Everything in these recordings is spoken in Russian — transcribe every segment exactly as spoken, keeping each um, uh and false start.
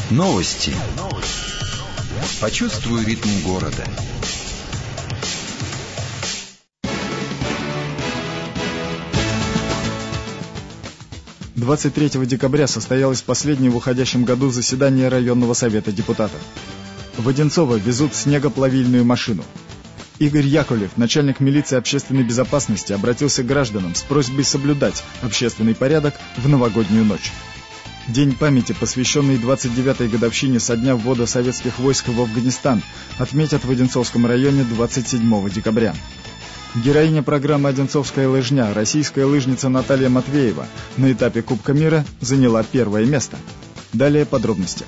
Новости. Почувствуй ритм города. двадцать третьего декабря состоялось последнее в уходящем году заседание районного совета депутатов. В Одинцово везут снегоплавильную машину. Игорь Яковлев, начальник милиции общественной безопасности, обратился к гражданам с просьбой соблюдать общественный порядок в новогоднюю ночь. День памяти, посвященный двадцать девятой годовщине со дня ввода советских войск в Афганистан, отметят в Одинцовском районе двадцать седьмого декабря. Героиня программы «Одинцовская лыжня», российская лыжница Наталья Матвеева, на этапе Кубка мира заняла первое место. Далее подробности.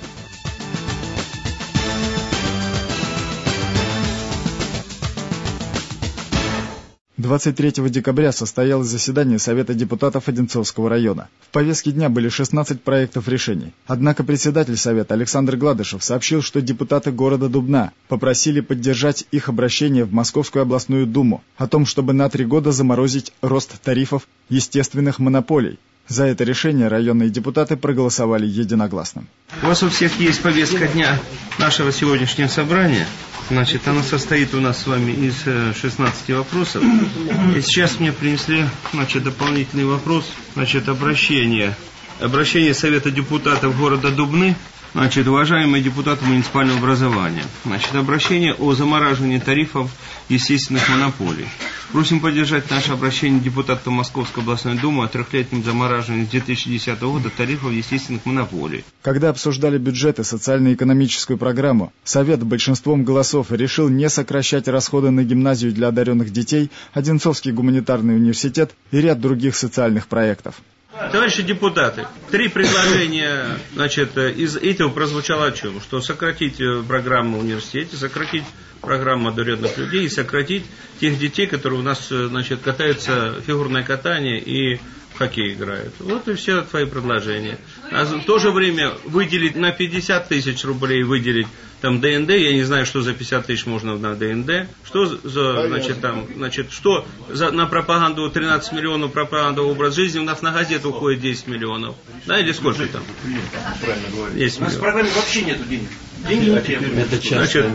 двадцать третьего декабря состоялось заседание Совета депутатов Одинцовского района. В повестке дня были шестнадцать проектов решений. Однако председатель Совета Александр Гладышев сообщил, что депутаты города Дубна попросили поддержать их обращение в Московскую областную думу о том, чтобы на три года заморозить рост тарифов естественных монополий. За это решение районные депутаты проголосовали единогласно. У вас у всех есть повестка дня нашего сегодняшнего собрания. Значит, она состоит у нас с вами из шестнадцати вопросов. И сейчас мне принесли, значит, дополнительный вопрос, значит, обращение. Обращение Совета депутатов города Дубны. Значит, уважаемые депутаты муниципального образования. Значит, обращение о замораживании тарифов естественных монополий. Просим поддержать наше обращение депутатов Московской областной думы о трехлетнем замораживании с две тысячи десятого года тарифов естественных монополий. Когда обсуждали бюджет и социально-экономическую программу, Совет большинством голосов решил не сокращать расходы на гимназию для одаренных детей, Одинцовский гуманитарный университет и ряд других социальных проектов. Товарищи депутаты, три предложения, значит, из этого прозвучало о чем? Что сократить программу в университете, сократить программу одаренных людей и сократить тех детей, которые у нас, значит, катаются в фигурное катание и в хоккей играют. Вот и все твои предложения. А в то же время выделить на пятьдесят тысяч рублей, выделить там ДНД, я не знаю, что за пятьдесят тысяч можно на ДНД, что за, значит, там, значит, что за, на пропаганду тринадцать миллионов, пропаганду образ жизни, у нас на газету уходит десять миллионов, да, или сколько там? десять миллионов. У нас в программе вообще нету денег. Деньги не требуют. Значит,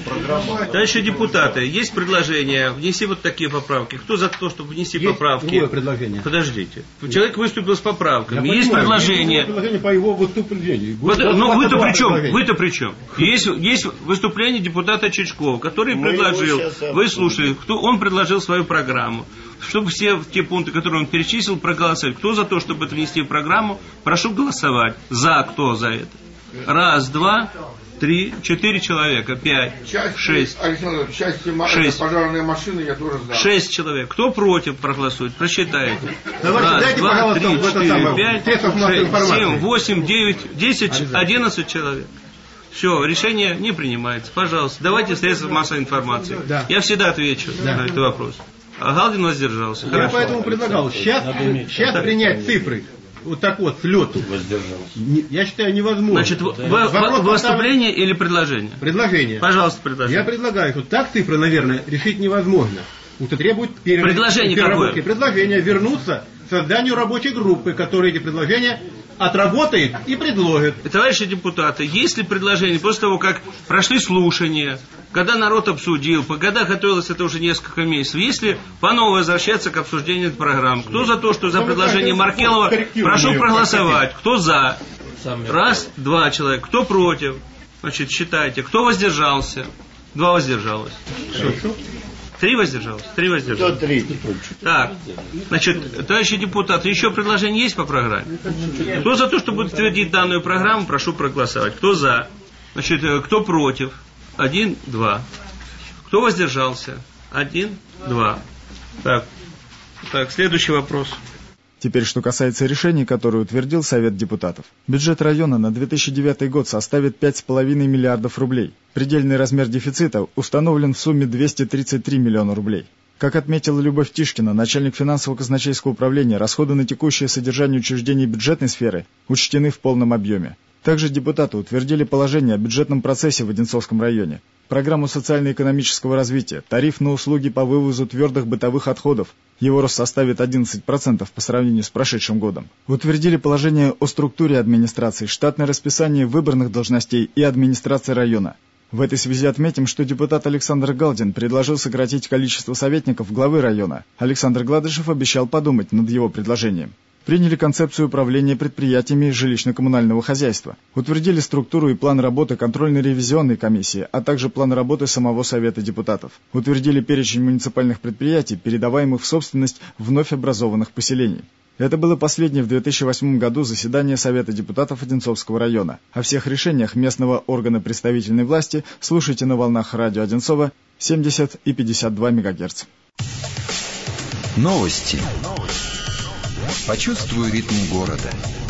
дальше депутаты, есть предложение, внеси вот такие поправки. Кто за то, чтобы внести есть поправки? Другое предложение. Подождите. Человек выступил с поправками. Я есть понимаю, предложение. Есть предложение по его выступлению. Вот, ну вы-то при чем? Вы-то при чем? Есть, есть выступление депутата Чичкова, который Мы предложил, вы слушали, кто, он предложил свою программу. Чтобы все те пункты, которые он перечислил, проголосовали. Кто за то, чтобы это внести в программу, прошу голосовать. За, кто за это? Раз, два, три, четыре человека, пять, часть, шесть. Александр, часть шесть. Пожарные машины я тоже за. Шесть человек. Кто против проголосует? Просчитайте. Давайте, Раз, дайте, два, три, четыре, самое, пять, шесть, семь, восемь, девять, десять, одиннадцать человек. Все, решение не принимается. Пожалуйста, давайте средства массовой информации. Да. Я всегда отвечу да. на этот вопрос. А Галдин воздержался. Я Хорошо. поэтому предлагал сейчас, сейчас принять цифры. Вот так вот, с лету. Я считаю, невозможно. Значит, в, в, выступление или предложение? Предложение. Пожалуйста, предложение. Я предлагаю, что так цифры, наверное, решить невозможно. Это требует перер... предложение переработки. Какое? Предложение вернуться к созданию рабочей группы, которая эти предложения отработает и предложит. Товарищи депутаты, есть ли предложение после того, как прошли слушания, когда народ обсудил, когда готовилось это уже несколько месяцев, есть ли по новой возвращаться к обсуждению этой программы? Кто за то, что за предложение Маркелова, прошу проголосовать. Кто за? Раз, два человека. Кто против? Значит, считайте. Кто воздержался? Два воздержалось. Три воздержалось? Три воздержалось. Так, значит, товарищи депутаты, еще предложение есть по программе? Кто за то, чтобы утвердить данную программу, прошу проголосовать. Кто за? Значит, кто против? Один, два. Кто воздержался? Один, два. Так, так, следующий вопрос. Теперь, что касается решений, которые утвердил Совет депутатов. Бюджет района на две тысячи девятый год составит пять с половиной миллиардов рублей. Предельный размер дефицита установлен в сумме двести тридцать три миллиона рублей. Как отметила Любовь Тишкина, начальник финансово-казначейского управления, расходы на текущее содержание учреждений бюджетной сферы учтены в полном объеме. Также депутаты утвердили положение о бюджетном процессе в Одинцовском районе. программу социально-экономического развития, тариф на услуги по вывозу твердых бытовых отходов. Его рост составит одиннадцать процентов по сравнению с прошедшим годом. Утвердили положение о структуре администрации, штатное расписание выборных должностей и администрации района. В этой связи отметим, что депутат Александр Галдин предложил сократить количество советников главы района. Александр Гладышев обещал подумать над его предложением. Приняли концепцию управления предприятиями жилищно-коммунального хозяйства. Утвердили структуру и план работы контрольно-ревизионной комиссии, а также план работы самого Совета депутатов. Утвердили перечень муниципальных предприятий, передаваемых в собственность вновь образованных поселений. Это было последнее в две тысячи восьмом году заседание Совета депутатов Одинцовского района. О всех решениях местного органа представительной власти слушайте на волнах радио Одинцова семьдесят и пятьдесят два мегагерца. Новости. Почувствуй ритм города.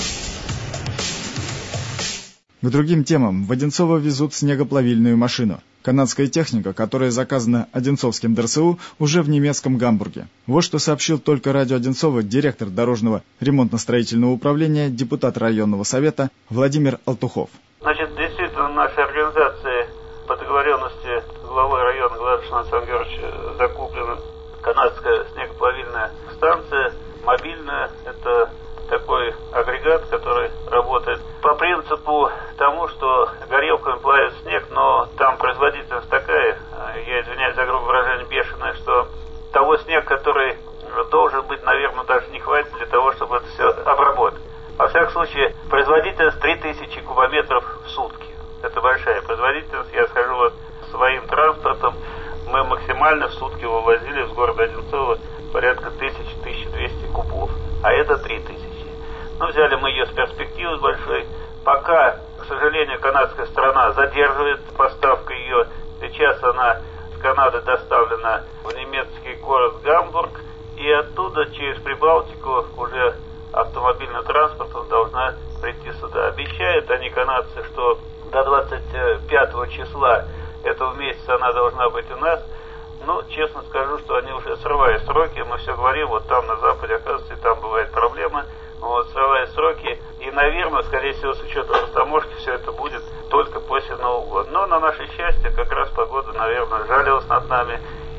К другим темам. В Одинцово везут снегоплавильную машину. Канадская техника, которая заказана Одинцовским ДРСУ, уже в немецком Гамбурге. Вот что сообщил только радио Одинцова директор дорожного ремонтно-строительного управления, депутат районного совета Владимир Алтухов. Значит, действительно, нашей организации по договоренности с главой района Гладышевым Александром Георгиевичем закуплена канадская снегоплавильная станция, мобильная. Это такой агрегат, который работает по принципу тому, что горелками плавит снег, но там производительность такая, я извиняюсь за грубое выражение, бешеная, что того снега, который должен быть, наверное, даже не хватит для того, чтобы это все обработать. Во всяком случае, производительность три тысячи кубометров в сутки. Это большая производительность. Я скажу вот своим транспортом, мы максимально в сутки вывозили из города Одинцова порядка тысяча-тысяча двести кубов, а это три тысячи. Ну, взяли мы ее с перспективой большой. Пока, к сожалению, канадская сторона задерживает поставку ее. Сейчас она с Канады доставлена в немецкий город Гамбург, и оттуда через Прибалтику уже автомобильным транспортом должна прийти сюда. Обещают они, канадцы, что до двадцать пятого числа этого месяца она должна быть у нас. Ну, честно скажу, что они уже срывают сроки. Мы все говорим, вот там на Западе, оказывается, и там бывают проблемы. Вот, срывают сроки. И, наверное, скорее всего, с учетом растаможки, все это будет только после Нового года. Но на наше счастье, как раз погода, наверное, жалилась над нами.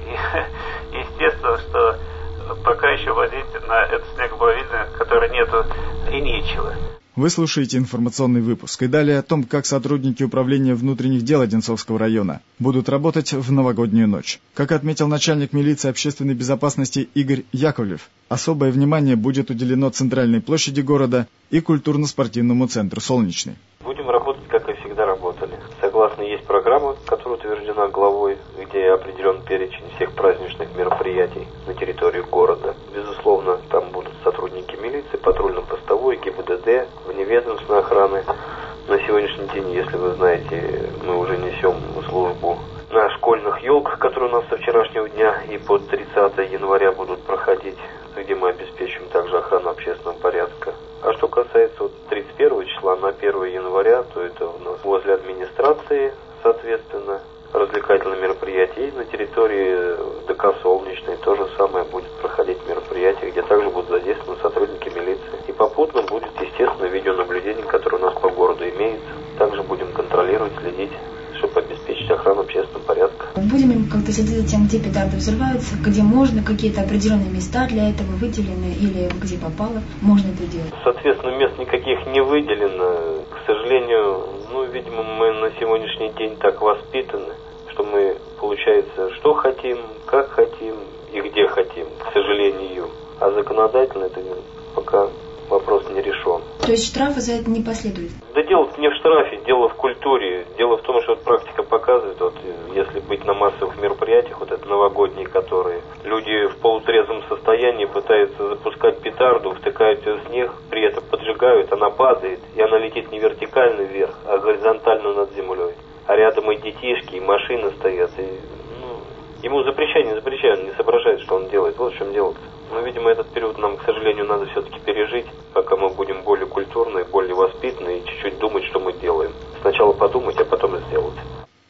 И естественно, что пока еще возить на это снегоплавильное, которое нету, и нечего. Вы слушаете информационный выпуск. И далее о том, как сотрудники управления внутренних дел Одинцовского района будут работать в новогоднюю ночь. Как отметил начальник милиции общественной безопасности Игорь Яковлев, особое внимание будет уделено центральной площади города и культурно-спортивному центру «Солнечный». Будем работать, как и всегда работали. Согласно есть программа, которая утверждена главой, где определен перечень всех праздничных мероприятий на территории города. Безусловно, там будут сотрудники милиции, патрульно-постовой, ГИБДД, вневедомственной охраны. На сегодняшний день, если вы знаете, мы уже несем службу на школьных елках, которые у нас со вчерашнего дня и по тридцатого января будут проходить, где мы обеспечим также охрану общественного порядка. А что касается вот тридцать первого числа на первое января, то это у нас возле администрации, соответственно, развлекательные мероприятия. И на территории ДК «Солнечный» то же самое будет проходить мероприятие, где также будут задействованы сотрудники милиции. И попутно будет, естественно, видеонаблюдение, которое у нас по городу имеется. Также будем контролировать, следить, чтобы обеспечить охрану общественного порядка. Будем им как-то следить за тем, где петарды взрываются, где можно, какие-то определенные места для этого выделены или где попало, можно это делать? Соответственно, мест никаких не выделено. К сожалению, ну, видимо, мы на сегодняшний день так воспитаны, что мы, получается, что хотим, как хотим и где хотим, к сожалению. А законодательно это пока вопрос не решен. То есть штрафы за это не последует? Да дело не в штрафе, дело в культуре. Дело в том, что вот практика показывает, вот если быть на массовых мероприятиях, вот это новогодние, которые люди в полутрезвом состоянии пытаются запускать петарду, втыкают ее в снег, при этом поджигают, она падает, и она летит не вертикально вверх, а горизонтально над землей. А рядом и детишки, и машины стоят, и, ну, ему запрещают, не запрещают, он не соображает, что он делает. Вот в чем дело-то. Но, видимо, этот период нам, к сожалению, надо все-таки пережить, пока мы будем более культурны, более воспитаны и чуть-чуть думать, что мы делаем. Сначала подумать, а потом и сделать.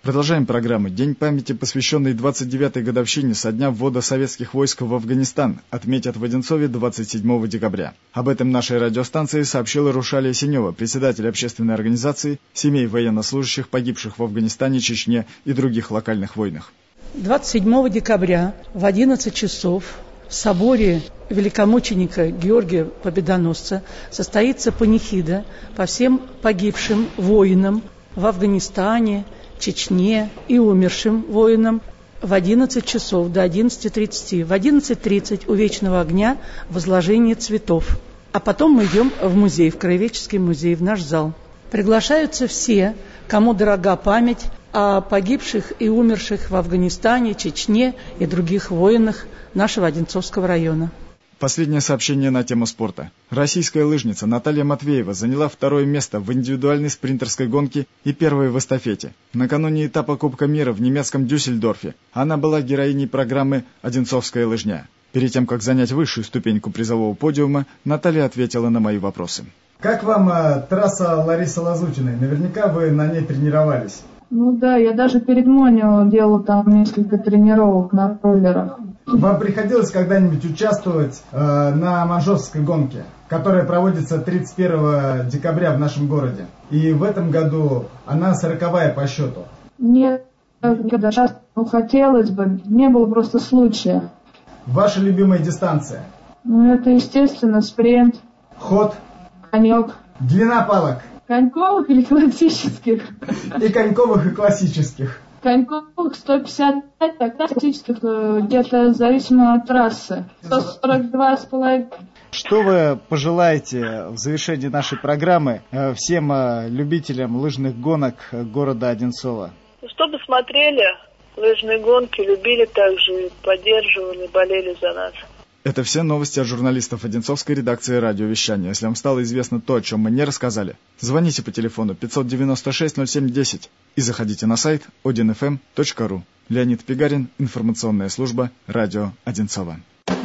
Продолжаем программу. День памяти, посвященный двадцать девятой годовщине со дня ввода советских войск в Афганистан, отметят в Одинцове двадцать седьмого декабря. Об этом нашей радиостанции сообщила Рушалия Синева, председатель общественной организации семей военнослужащих, погибших в Афганистане, Чечне и других локальных войнах. двадцать седьмого декабря в одиннадцать часов в соборе великомученика Георгия Победоносца состоится панихида по всем погибшим воинам в Афганистане, Чечне и умершим воинам в одиннадцать часов до одиннадцати тридцати. В одиннадцать тридцать у Вечного огня возложение цветов. А потом мы идем в музей, в Краеведческий музей, в наш зал. Приглашаются все, кому дорога память о погибших и умерших в Афганистане, Чечне и других воинах нашего Одинцовского района. Последнее сообщение на тему спорта. Российская лыжница Наталья Матвеева заняла второе место в индивидуальной спринтерской гонке и первой в эстафете. Накануне этапа Кубка мира в немецком Дюссельдорфе она была героиней программы «Одинцовская лыжня». Перед тем, как занять высшую ступеньку призового подиума, Наталья ответила на мои вопросы. Как вам а, трасса Ларисы Лазутиной? Наверняка вы на ней тренировались. Ну да, я даже перед Монио делала там несколько тренировок на роллерах. Вам приходилось когда-нибудь участвовать э, на Манжовской гонке, которая проводится тридцать первого декабря в нашем городе? И в этом году она сороковая по счету. Нет, даже ну, хотелось бы, не было просто случая. Ваша любимая дистанция? Ну это, естественно, спринт. Ход? Конек. Длина палок? Коньковых или классических? И коньковых, и классических. Коньковых сто пятьдесят пять, а классических где-то зависимо от трассы. сто сорок два с половиной. Что вы пожелаете в завершении нашей программы всем любителям лыжных гонок города Одинцова? Чтобы смотрели лыжные гонки, любили также, поддерживали, болели за нас. Это все новости от журналистов Одинцовской редакции радиовещания. Если вам стало известно то, о чем мы не рассказали, звоните по телефону пятьсот девяносто шесть ноль семь десять и заходите на сайт один эф эм точка ру. Леонид Пигарин, информационная служба радио Одинцова.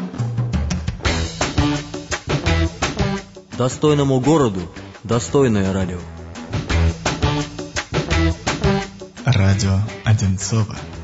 Достойному городу достойное радио. Радио Одинцова.